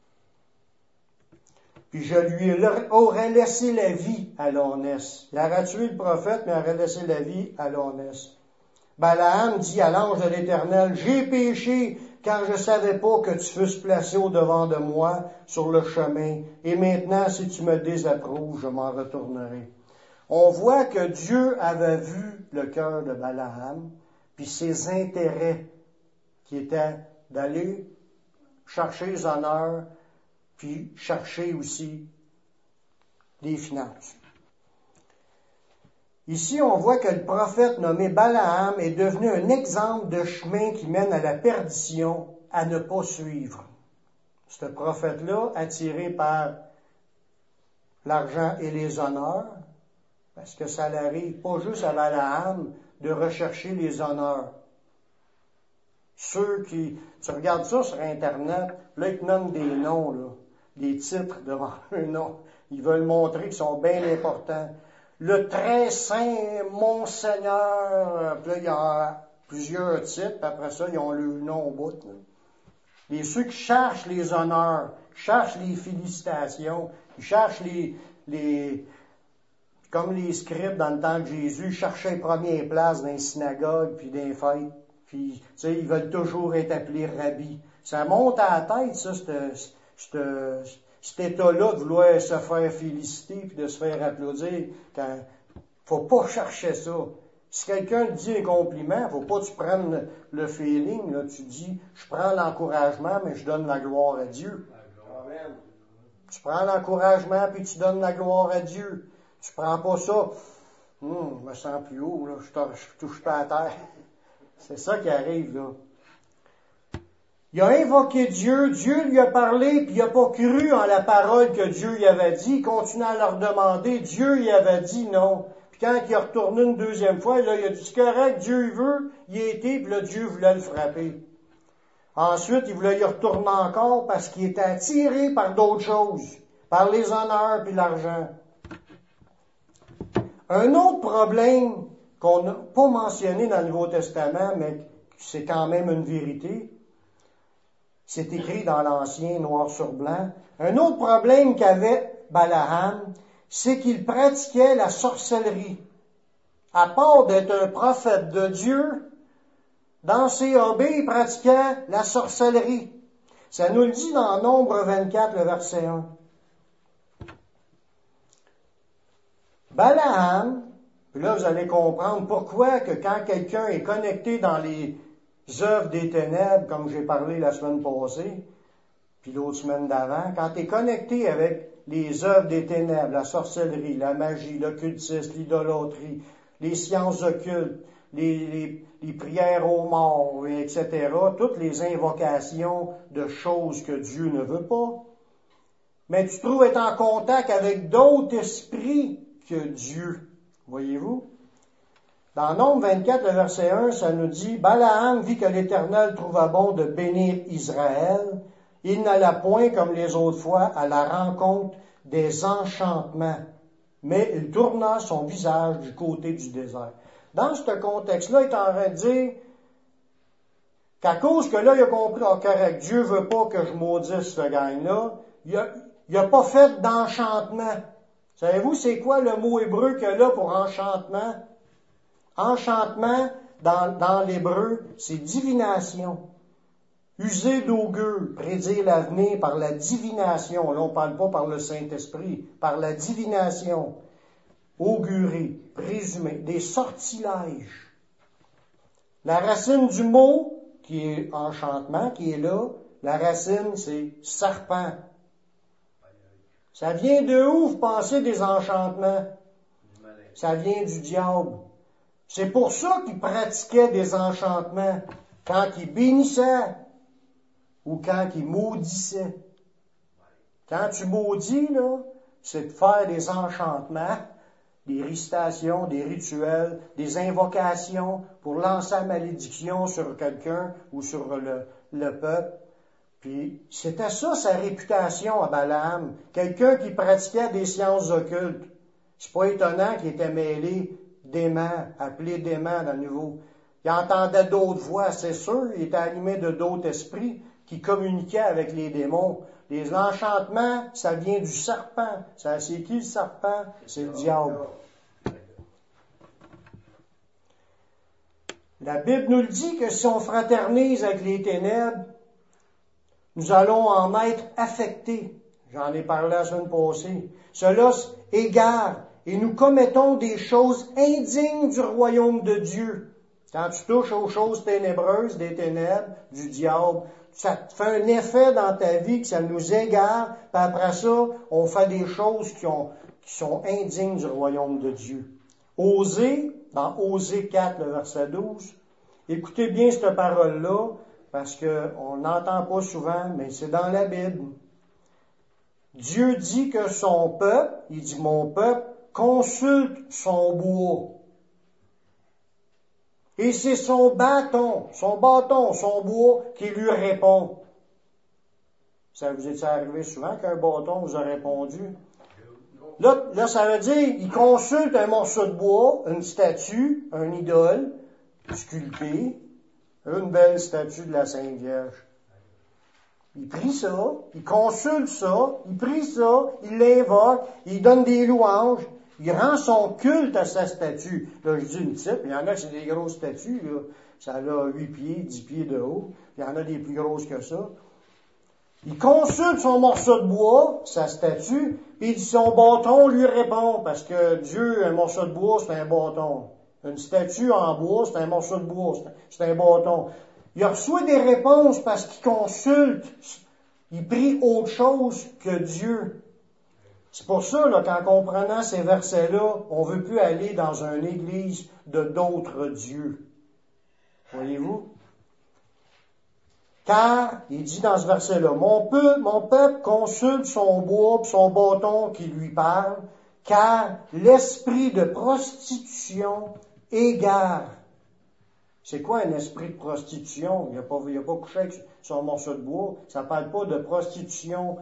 Puis je lui aurais laissé la vie à l'ânesse. Il aurait tué le prophète, mais il aurait laissé la vie à l'ânesse. Balaam dit à l'ange de l'Éternel, j'ai péché, car je savais pas que tu fusses placé au-devant de moi sur le chemin, et maintenant, si tu me désapprouves, je m'en retournerai. On voit que Dieu avait vu le cœur de Balaam, puis ses intérêts, qui étaient d'aller chercher les honneurs, puis chercher aussi les finances. Ici, on voit que le prophète nommé Balaam est devenu un exemple de chemin qui mène à la perdition, à ne pas suivre. Ce prophète-là, attiré par l'argent et les honneurs, parce que ça n'arrive pas juste à Balaam de rechercher les honneurs. Ceux qui, tu regardes ça sur Internet, là, ils te donnent des noms, là, des titres devant un nom. Ils veulent montrer qu'ils sont bien importants. Le très saint Monseigneur, puis là, il y a plusieurs titres, puis après ça, ils ont le nom au bout. Là. Et ceux qui cherchent les honneurs, qui cherchent les félicitations, qui cherchent comme les scribes dans le temps de Jésus, cherchaient les premières places dans les synagogues, puis dans les fêtes. Puis, tu sais, ils veulent toujours être appelés rabbi. Ça monte à la tête, ça, cet état-là de vouloir se faire féliciter puis de se faire applaudir. Faut pas chercher ça. Si quelqu'un te dit un compliment, faut pas que tu prennes le feeling, là, tu dis, je prends l'encouragement, mais je donne la gloire à Dieu. Amen. Tu prends l'encouragement puis tu donnes la gloire à Dieu. Tu prends pas ça, je me sens plus haut, là, je touche pas à terre. C'est ça qui arrive, là. Il a invoqué Dieu, Dieu lui a parlé, puis il n'a pas cru en la parole que Dieu lui avait dit. Il continue à leur demander, Dieu lui avait dit non. Puis quand il est retourné une deuxième fois, là, il a dit, c'est correct, Dieu il veut, il a été, puis là, Dieu voulait le frapper. Ensuite, il voulait y retourner encore parce qu'il était attiré par d'autres choses, par les honneurs puis l'argent. Un autre problème qu'on n'a pas mentionné dans le Nouveau Testament, mais c'est quand même une vérité, c'est écrit dans l'Ancien, noir sur blanc. Un autre problème qu'avait Balaam, c'est qu'il pratiquait la sorcellerie. À part d'être un prophète de Dieu, dans ses hobbies, il pratiquait la sorcellerie. Ça nous le dit dans Nombre 24, le verset 1. Balaam, puis là vous allez comprendre pourquoi que quand quelqu'un est connecté dans les œuvres des ténèbres, comme j'ai parlé la semaine passée, puis l'autre semaine d'avant, quand tu es connecté avec les œuvres des ténèbres, la sorcellerie, la magie, l'occultisme, l'idolâtrie, les sciences occultes, les prières aux morts, etc., toutes les invocations de choses que Dieu ne veut pas, mais tu trouves être en contact avec d'autres esprits que Dieu. Voyez-vous? Dans Nombre 24, le verset 1, ça nous dit, Balaam vit que l'Éternel trouva bon de bénir Israël. Il n'alla point, comme les autres fois, à la rencontre des enchantements, mais il tourna son visage du côté du désert. Dans ce contexte-là, il est en train de dire qu'à cause que là, il a compris, correct, Dieu veut pas que je maudisse ce gang-là, il a pas fait d'enchantement. Savez-vous, c'est quoi le mot hébreu qu'il y a là pour enchantement? Enchantement, dans l'hébreu, c'est divination. User d'augure, prédire l'avenir par la divination. Là, on ne parle pas par le Saint-Esprit, par la divination. Augurer, présumer, des sortilèges. La racine du mot, qui est enchantement, qui est là, la racine, c'est serpent. Ça vient de où, vous pensez, des enchantements? Ça vient du diable. C'est pour ça qu'il pratiquait des enchantements. Quand il bénissait, ou quand il maudissait. Quand tu maudis, là, c'est de faire des enchantements, des récitations, des rituels, des invocations pour lancer la malédiction sur quelqu'un ou sur le peuple. Puis c'était ça sa réputation à Balaam, quelqu'un qui pratiquait des sciences occultes. C'est pas étonnant qu'il était mêlé d'aimants, appelé d'aimants à nouveau. Il entendait d'autres voix, c'est sûr, il était animé de d'autres esprits qui communiquaient avec les démons. Les enchantements, ça vient du serpent. C'est qui le serpent? C'est le diable. La Bible nous le dit que si on fraternise avec les ténèbres, nous allons en être affectés. J'en ai parlé la semaine passée. Cela égare et nous commettons des choses indignes du royaume de Dieu. Quand tu touches aux choses ténébreuses, des ténèbres, du diable, ça te fait un effet dans ta vie que ça nous égare, puis après ça, on fait des choses qui sont indignes du royaume de Dieu. Osée, dans Osée 4, le verset 12, écoutez bien cette parole-là, parce qu'on n'entend pas souvent, mais c'est dans la Bible. Dieu dit que son peuple, il dit mon peuple, consulte son bois. Et c'est son bâton, son bois qui lui répond. Ça vous est arrivé souvent qu'un bâton vous a répondu? Là, ça veut dire, il consulte un morceau de bois, une statue, un idole, sculpté, une belle statue de la Sainte Vierge. Il prie ça, il consulte ça, il prie ça, il l'invoque, il donne des louanges, il rend son culte à sa statue. Là, je dis une type, il y en a qui c'est des grosses statues, là. Ça a 8 pieds, 10 pieds de haut, il y en a des plus grosses que ça. Il consulte son morceau de bois, sa statue, puis son bâton lui répond, parce que Dieu, un morceau de bois, c'est un bâton. Une statue en bois, c'est un morceau de bois, c'est un bâton. Il reçoit des réponses parce qu'il consulte, il prie autre chose que Dieu. C'est pour ça, là, qu'en comprenant ces versets-là, on ne veut plus aller dans une église de d'autres dieux. Voyez-vous? Car, il dit dans ce verset-là, mon peuple consulte son bois et son bâton qui lui parle, car l'esprit de prostitution égare. C'est quoi un esprit de prostitution? Il n'a pas couché avec son morceau de bois. Ça ne parle pas de prostitution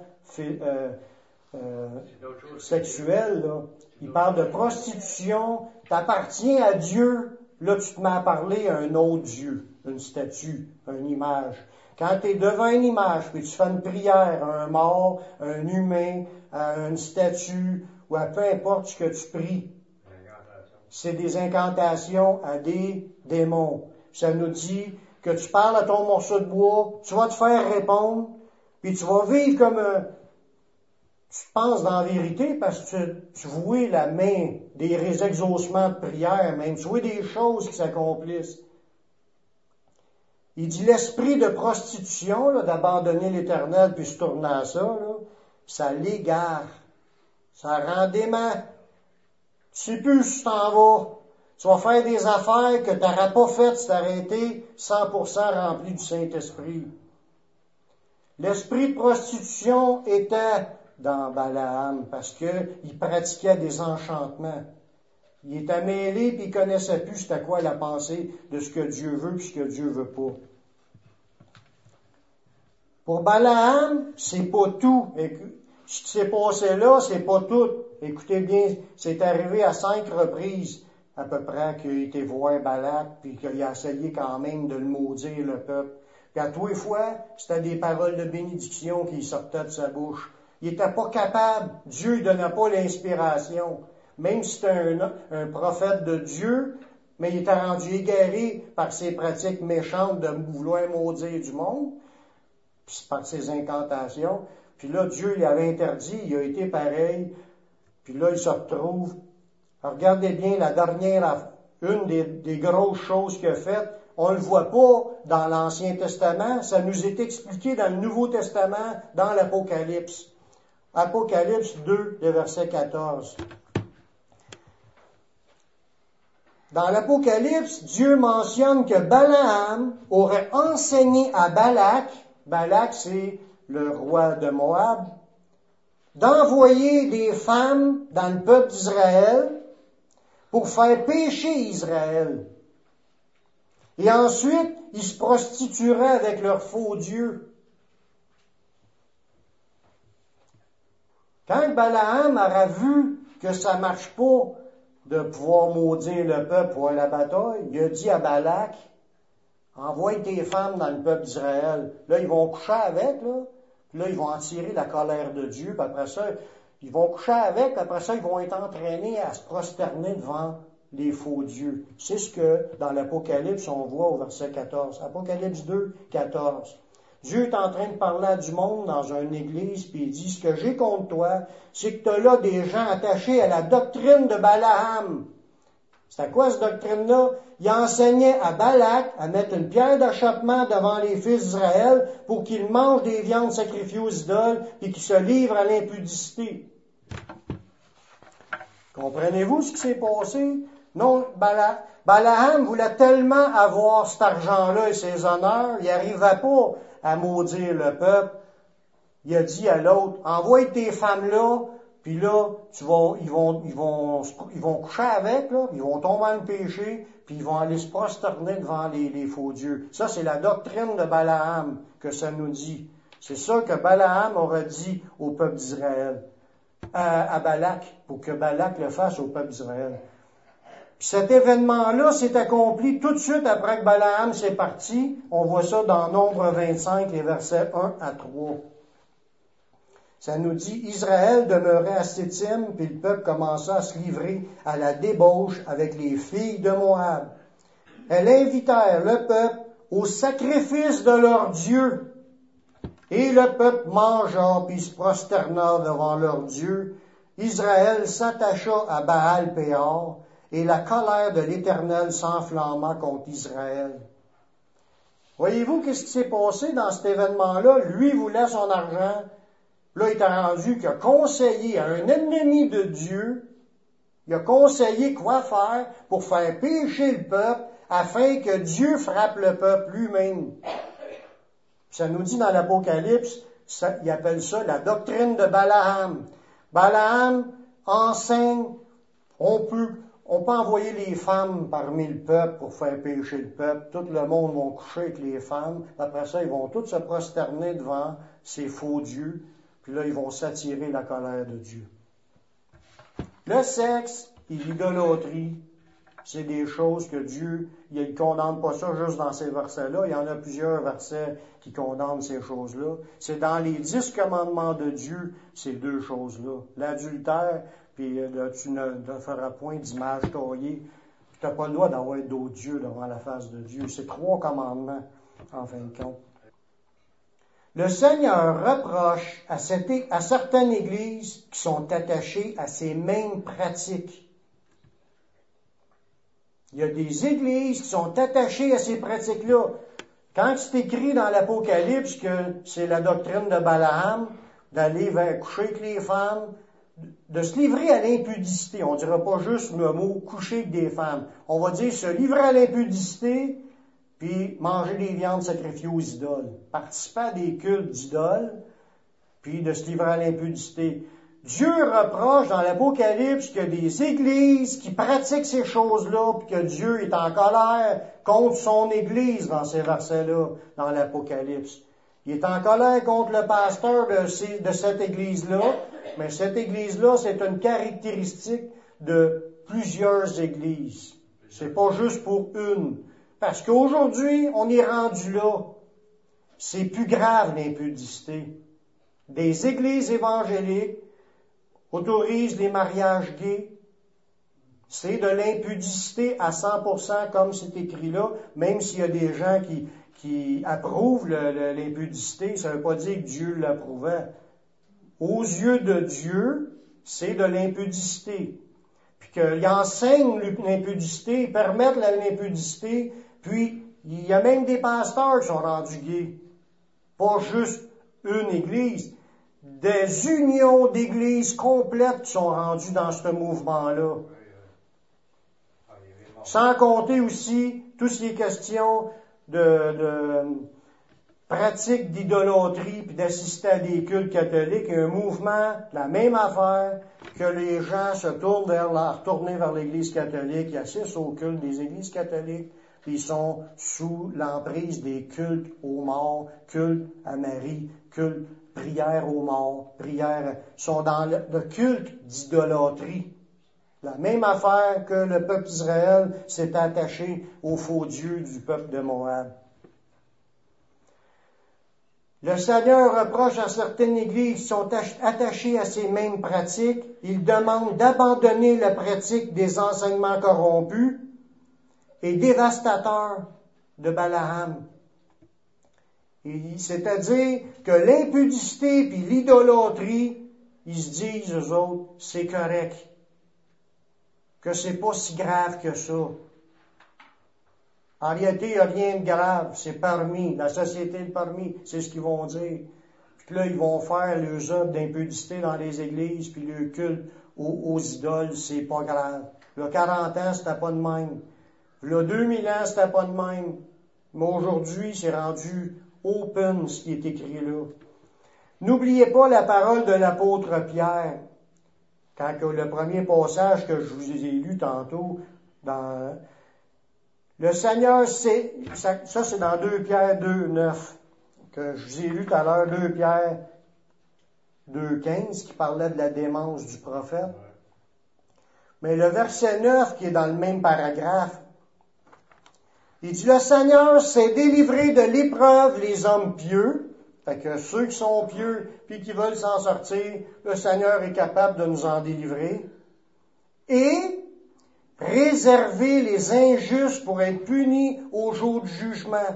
sexuelle, là. Il parle de prostitution. T'appartiens à Dieu. Là, tu te mets à parler à un autre Dieu, une statue, une image. Quand tu es devant une image, puis tu fais une prière à un mort, à un humain, à une statue, ou à peu importe ce que tu pries, c'est des incantations à des démons. Ça nous dit que tu parles à ton morceau de bois, tu vas te faire répondre, puis tu vas vivre comme tu penses dans la vérité parce que tu vois la main des exaucements de prière, même tu vois des choses qui s'accomplissent. Il dit l'esprit de prostitution, là, d'abandonner l'Éternel puis se tourner à ça, là, ça l'égare, ça rend dément. Tu sais plus où tu t'en vas. Tu vas faire des affaires que tu n'aurais pas faites si tu aurais été 100% rempli du Saint-Esprit. L'esprit de prostitution était dans Balaam parce qu'il pratiquait des enchantements. Il était mêlé puis il connaissait plus c'était quoi la pensée de ce que Dieu veut et ce que Dieu veut pas. Pour Balaam, c'est pas tout. Ce qui s'est passé là, c'est pas tout. Écoutez bien, c'est arrivé à 5 reprises à peu près qu'il a été voir Balak puis qu'il a essayé quand même de le maudire, le peuple. Puis à tous les fois, c'était des paroles de bénédiction qui sortaient de sa bouche. Il n'était pas capable. Dieu ne donnait pas l'inspiration. Même si c'était un prophète de Dieu, mais il était rendu égaré par ses pratiques méchantes de vouloir maudire du monde, puis par ses incantations. Puis là, Dieu lui avait interdit, il a été pareil. Puis là, il se retrouve. Alors, regardez bien la dernière, une des grosses choses qu'il a faites. On ne le voit pas dans l'Ancien Testament. Ça nous est expliqué dans le Nouveau Testament, dans l'Apocalypse. Apocalypse 2, le verset 14. Dans l'Apocalypse, Dieu mentionne que Balaam aurait enseigné à Balak Balak, c'est le roi de Moab, d'envoyer des femmes dans le peuple d'Israël pour faire pécher Israël. Et ensuite, ils se prostitueraient avec leurs faux dieux. Quand Balaam aura vu que ça ne marche pas de pouvoir maudire le peuple pour la bataille, il a dit à Balak, envoie tes femmes dans le peuple d'Israël. Là, ils vont coucher avec, là. Puis là, ils vont en tirer la colère de Dieu. Puis après ça, ils vont coucher avec. Puis après ça, ils vont être entraînés à se prosterner devant les faux dieux. C'est ce que, dans l'Apocalypse, on voit au verset 14. Apocalypse 2, 14. Dieu est en train de parler à du monde dans une église, puis il dit, ce que j'ai contre toi, c'est que tu as là des gens attachés à la doctrine de Balaam. C'était quoi cette doctrine-là? Il enseignait à Balak à mettre une pierre d'achoppement devant les fils d'Israël pour qu'ils mangent des viandes sacrifiées aux idoles et qu'ils se livrent à l'impudicité. Comprenez-vous ce qui s'est passé? Non, Balaam voulait tellement avoir cet argent-là et ses honneurs, il n'arrivait pas à maudire le peuple. Il a dit à l'autre, envoie tes femmes là, puis là, ils vont coucher avec, là, ils vont tomber dans le péché, puis ils vont aller se prosterner devant les faux dieux. Ça, c'est la doctrine de Balaam que ça nous dit. C'est ça que Balaam aurait dit au peuple d'Israël, à Balak, pour que Balak le fasse au peuple d'Israël. Puis cet événement-là s'est accompli tout de suite après que Balaam s'est parti. On voit ça dans Nombre 25, les versets 1 à 3. Ça nous dit, Israël demeurait à Sittim, puis le peuple commença à se livrer à la débauche avec les filles de Moab. Elles invitèrent le peuple au sacrifice de leur Dieu. Et le peuple mangea, puis se prosterna devant leur Dieu. Israël s'attacha à Baal-Péor, et la colère de l'Éternel s'enflamma contre Israël. Voyez-vous qu'est-ce qui s'est passé dans cet événement-là? Lui voulait son argent. Là, il est rendu qu'il a conseillé à un ennemi de Dieu, il a conseillé quoi faire pour faire pécher le peuple afin que Dieu frappe le peuple lui-même. Ça nous dit dans l'Apocalypse, il appelle ça la doctrine de Balaam. Balaam enseigne, on peut envoyer les femmes parmi le peuple pour faire pécher le peuple. Tout le monde va coucher avec les femmes. Après ça, ils vont tous se prosterner devant ces faux dieux. Puis là, ils vont s'attirer la colère de Dieu. Le sexe et l'idolâtrie, c'est des choses que Dieu, il ne condamne pas ça juste dans ces versets-là. Il y en a plusieurs versets qui condamnent ces choses-là. C'est dans les 10 commandements de Dieu, ces deux choses-là. L'adultère, puis tu ne feras point d'image taillée. Tu n'as pas le droit d'avoir d'autres dieux devant la face de Dieu. C'est 3 commandements, en fin de compte. Le Seigneur reproche à certaines églises qui sont attachées à ces mêmes pratiques. Il y a des églises qui sont attachées à ces pratiques-là. Quand c'est écrit dans l'Apocalypse que c'est la doctrine de Balaam, d'aller coucher avec les femmes, de se livrer à l'impudicité, on ne dira pas juste le mot coucher avec des femmes. On va dire se livrer à l'impudicité, puis manger des viandes sacrifiées aux idoles, participer à des cultes d'idoles, puis de se livrer à l'impudicité. Dieu reproche dans l'Apocalypse qu'il y a des églises qui pratiquent ces choses-là, puis que Dieu est en colère contre son église dans ces versets-là, dans l'Apocalypse. Il est en colère contre le pasteur de cette église-là, mais cette église-là, c'est une caractéristique de plusieurs églises. C'est pas juste pour une. Parce qu'aujourd'hui, on est rendu là. C'est plus grave, l'impudicité. Des églises évangéliques autorisent les mariages gays. C'est de l'impudicité à 100%, comme c'est écrit là, même s'il y a des gens qui approuvent l'impudicité, ça ne veut pas dire que Dieu l'approuvait. Aux yeux de Dieu, c'est de l'impudicité. Puis qu'ils enseignent l'impudicité, ils permettent l'impudicité, puis il y a même des pasteurs qui sont rendus gays. Pas juste une église. Des unions d'églises complètes qui sont rendues dans ce mouvement-là. Sans compter aussi tout ce qui est question de pratique d'idolâtrie puis d'assister à des cultes catholiques, il y a un mouvement, la même affaire, que les gens se tournent retourner vers l'Église catholique, ils assistent au culte des Églises catholiques, puis ils sont sous l'emprise des cultes aux morts, cultes à Marie, cultes, prières aux morts, prières, sont dans le culte d'idolâtrie. La même affaire que le peuple d'Israël s'est attaché aux faux dieux du peuple de Moab. Le Seigneur reproche à certaines églises qui sont attachées à ces mêmes pratiques. Il demande d'abandonner la pratique des enseignements corrompus et dévastateurs de Balaam. C'est-à-dire que l'impudicité puis l'idolâtrie, ils se disent, eux autres, c'est correct. Que c'est pas si grave que ça. En réalité, il n'y a rien de grave, c'est permis, la société le permis, c'est ce qu'ils vont dire. Puis là, ils vont faire leurs œuvres d'impudicité dans les églises, puis le culte aux idoles, c'est pas grave. Il y a 40 ans, c'était pas de même. Il y a 2000 ans, c'était pas de même. Mais aujourd'hui, c'est rendu open ce qui est écrit là. N'oubliez pas la parole de l'apôtre Pierre. Quand le premier passage que je vous ai lu tantôt, dans le Seigneur, ça c'est dans 2 Pierre 2, 9, que je vous ai lu tout à l'heure, 2 Pierre 2, 15, qui parlait de la démence du prophète. Mais le verset 9, qui est dans le même paragraphe, il dit, le Seigneur s'est délivré de l'épreuve les hommes pieux. Fait que ceux qui sont pieux puis qui veulent s'en sortir, le Seigneur est capable de nous en délivrer. Et réserver les injustes pour être punis au jour du jugement.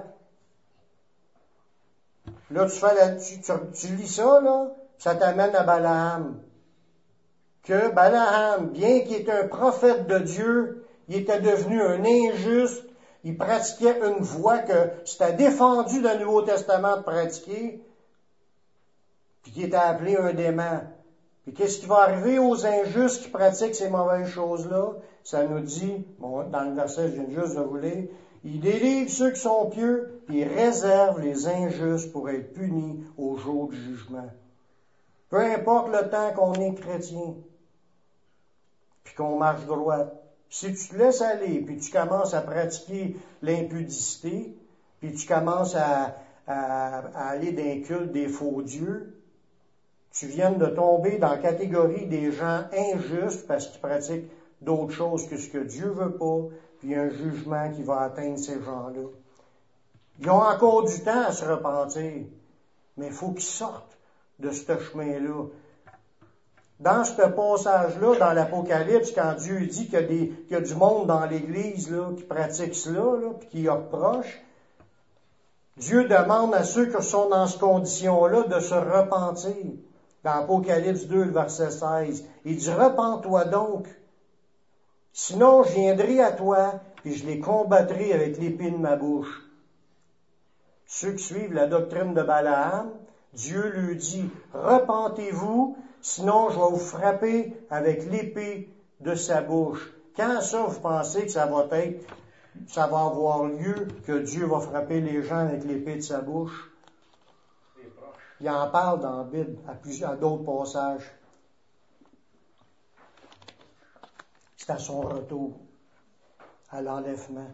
Là, tu lis ça, là, ça t'amène à Balaam. Que Balaam, bien qu'il était un prophète de Dieu, il était devenu un injuste, il pratiquait une voie que c'était défendu dans le Nouveau Testament de pratiquer, puis qui était appelé un dément. Puis qu'est-ce qui va arriver aux injustes qui pratiquent ces mauvaises choses-là? Ça nous dit, dans le verset, je viens juste de vous lire, il délivre ceux qui sont pieux, puis il réserve les injustes pour être punis au jour du jugement. Peu importe le temps qu'on est chrétien, puis qu'on marche droit, si tu te laisses aller, puis tu commences à pratiquer l'impudicité, puis tu commences à aller dans un culte des faux dieux, tu viens de tomber dans la catégorie des gens injustes parce qu'ils pratiquent d'autres choses que ce que Dieu veut pas, puis il y a un jugement qui va atteindre ces gens-là. Ils ont encore du temps à se repentir, mais il faut qu'ils sortent de ce chemin-là. Dans ce passage-là, dans l'Apocalypse, quand Dieu dit qu'il y a du monde dans l'Église là, qui pratique cela, là, puis qui y approche, Dieu demande à ceux qui sont dans cette condition-là de se repentir. Dans Apocalypse 2, le verset 16, il dit, repens-toi donc, sinon je viendrai à toi, et je les combattrai avec l'épée de ma bouche. Ceux qui suivent la doctrine de Balaam, Dieu lui dit, repentez-vous, sinon je vais vous frapper avec l'épée de sa bouche. Quand ça, vous pensez que ça va avoir lieu, que Dieu va frapper les gens avec l'épée de sa bouche? Il en parle dans la Bible, à d'autres passages. C'est à son retour, à l'enlèvement.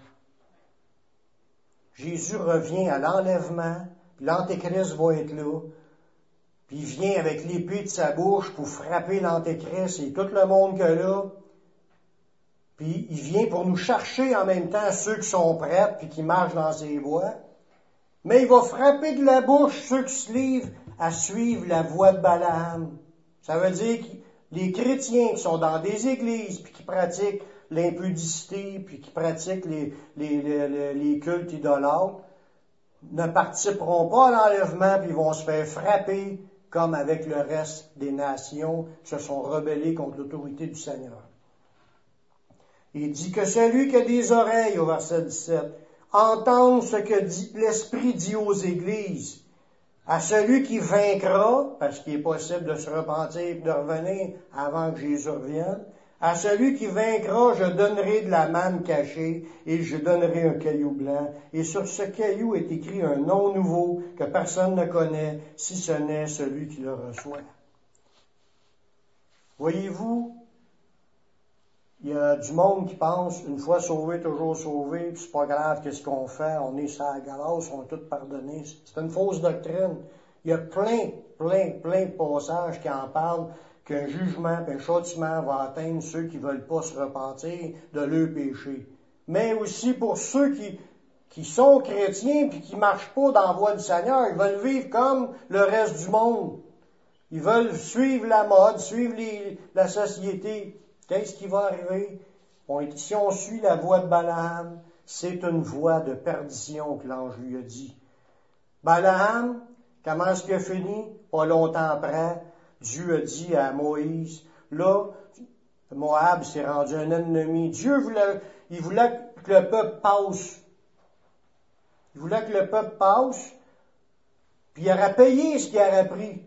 Jésus revient à l'enlèvement, puis l'Antéchrist va être là, puis il vient avec l'épée de sa bouche pour frapper l'Antéchrist et tout le monde que là. Puis il vient pour nous chercher en même temps ceux qui sont prêts puis qui marchent dans ses voies. Mais il va frapper de la bouche ceux qui se livrent à suivre la voie de Balaam. Ça veut dire que les chrétiens qui sont dans des églises puis qui pratiquent l'impudicité puis qui pratiquent les cultes idolâtres ne participeront pas à l'enlèvement puis ils vont se faire frapper comme avec le reste des nations qui se sont rebellés contre l'autorité du Seigneur. Il dit que celui qui a des oreilles, au verset 17, entende ce que l'Esprit dit aux églises. À celui qui vaincra, parce qu'il est possible de se repentir et de revenir avant que Jésus revienne, À celui qui vaincra, je donnerai de la manne cachée et je donnerai un caillou blanc. Et sur ce caillou est écrit un nom nouveau que personne ne connaît, si ce n'est celui qui le reçoit. Voyez-vous, il y a du monde qui pense, une fois sauvé, toujours sauvé, puis c'est pas grave, qu'est-ce qu'on fait, on est sur la grâce, on est tous pardonnés. C'est une fausse doctrine. Il y a plein de passages qui en parlent qu'un jugement, un châtiment va atteindre ceux qui ne veulent pas se repentir de leur péché. Mais aussi pour ceux qui sont chrétiens puis qui ne marchent pas dans la voie du Seigneur, ils veulent vivre comme le reste du monde. Ils veulent suivre la mode, suivre la société. Qu'est-ce qui va arriver? Si on suit la voie de Balaam, c'est une voie de perdition que l'ange lui a dit. Balaam, comment est-ce qu'il a fini? Pas longtemps après, Dieu a dit à Moïse, là, Moab s'est rendu un ennemi. Dieu voulait que le peuple passe. Il voulait que le peuple passe, puis il aurait payé ce qu'il aurait pris.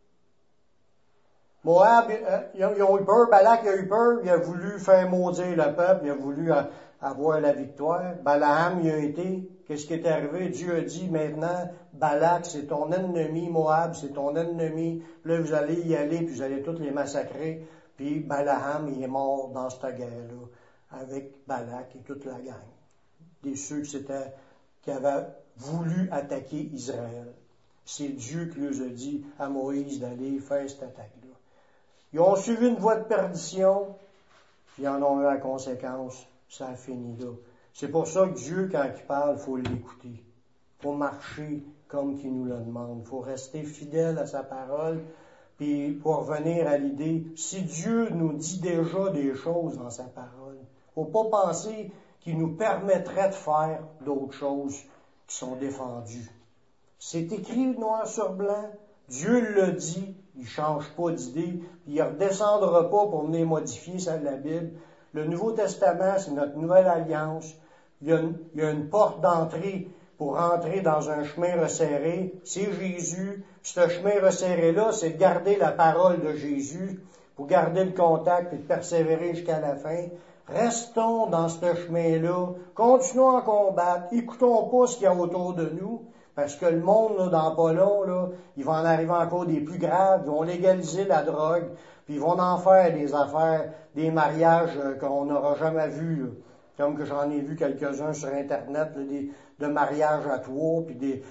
Moab, ils ont eu peur, Balak a eu peur, il a voulu faire maudire le peuple, il a voulu avoir la victoire. Balaam, il a été, qu'est-ce qui est arrivé? Dieu a dit maintenant, Balak, c'est ton ennemi, Moab, c'est ton ennemi. Là, vous allez y aller, puis vous allez tous les massacrer. Puis Balaam, il est mort dans cette guerre-là, avec Balak et toute la gang. Des ceux qui avaient voulu attaquer Israël. C'est Dieu qui leur a dit à Moïse d'aller faire cette attaque-là. Ils ont suivi une voie de perdition, puis ils en ont eu la conséquence. Ça a fini là. C'est pour ça que Dieu, quand il parle, il faut l'écouter. Il faut marcher comme qu'il nous le demande. Il faut rester fidèle à sa parole. Puis pour revenir à l'idée, si Dieu nous dit déjà des choses dans sa parole, il ne faut pas penser qu'il nous permettrait de faire d'autres choses qui sont défendues. C'est écrit noir sur blanc. Dieu le dit, il ne change pas d'idée, il ne redescendra pas pour venir modifier ça de la Bible. Le Nouveau Testament, c'est notre nouvelle alliance. Il y a une porte d'entrée pour entrer dans un chemin resserré. C'est Jésus. Ce chemin resserré-là, c'est de garder la parole de Jésus, pour garder le contact et de persévérer jusqu'à la fin. Restons dans ce chemin-là. Continuons à combattre. Écoutons pas ce qu'il y a autour de nous. Parce que le monde, là, dans pas long, là, il va en arriver encore des plus graves. Ils vont légaliser la drogue, puis ils vont en faire des affaires, des mariages qu'on n'aura jamais vus. Là. Comme que j'en ai vu quelques-uns sur Internet, là, de mariages à trois, puis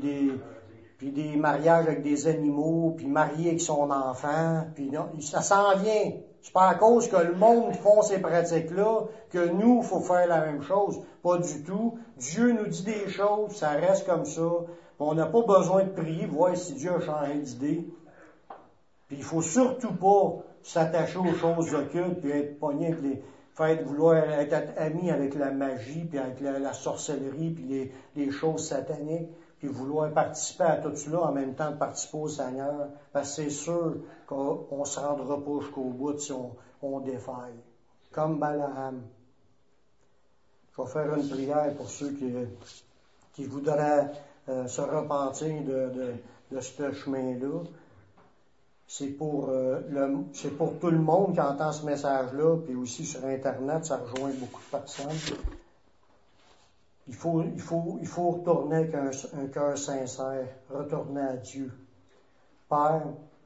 des mariages avec des animaux, puis mariés avec son enfant. Puis non, ça s'en vient. C'est pas à cause que le monde font ces pratiques-là que nous, il faut faire la même chose. Pas du tout. Dieu nous dit des choses, ça reste comme ça. On n'a pas besoin de prier, voir si Dieu a changé d'idée. Puis il faut surtout pas s'attacher aux choses occultes, puis être pogné avec vouloir être ami avec la magie, puis avec la sorcellerie, puis les choses sataniques. Puis vouloir participer à tout cela en même temps de participer au Seigneur, parce que c'est sûr qu'on ne se rendra pas jusqu'au bout si on défaille. Comme Balaam. Je vais faire une prière pour ceux qui voudraient se repentir de ce chemin-là. C'est pour tout le monde qui entend ce message-là, puis aussi sur Internet, ça rejoint beaucoup de personnes. Il faut retourner avec un cœur sincère, retourner à Dieu. Père,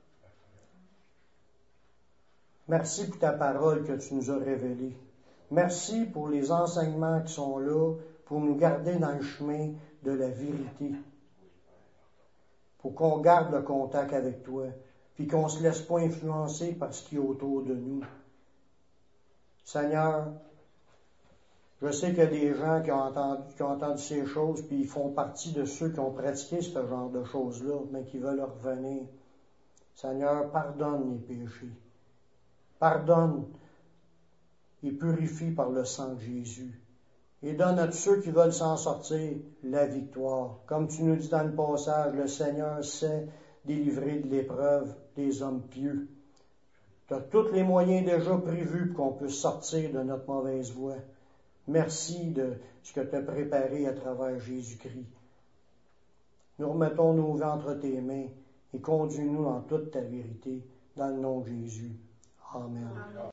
merci pour ta parole que tu nous as révélée. Merci pour les enseignements qui sont là, pour nous garder dans le chemin de la vérité. Pour qu'on garde le contact avec toi, puis qu'on ne se laisse pas influencer par ce qui est autour de nous. Seigneur, je sais qu'il y a des gens qui ont entendu ces choses, puis ils font partie de ceux qui ont pratiqué ce genre de choses-là, mais qui veulent revenir. Seigneur, pardonne les péchés. Pardonne et purifie par le sang de Jésus. Et donne à tous ceux qui veulent s'en sortir la victoire. Comme tu nous dis dans le passage, le Seigneur sait délivrer de l'épreuve des hommes pieux. Tu as tous les moyens déjà prévus pour qu'on puisse sortir de notre mauvaise voie. Merci de ce que tu as préparé à travers Jésus-Christ. Nous remettons nos vies entre tes mains et conduis-nous dans toute ta vérité, dans le nom de Jésus. Amen.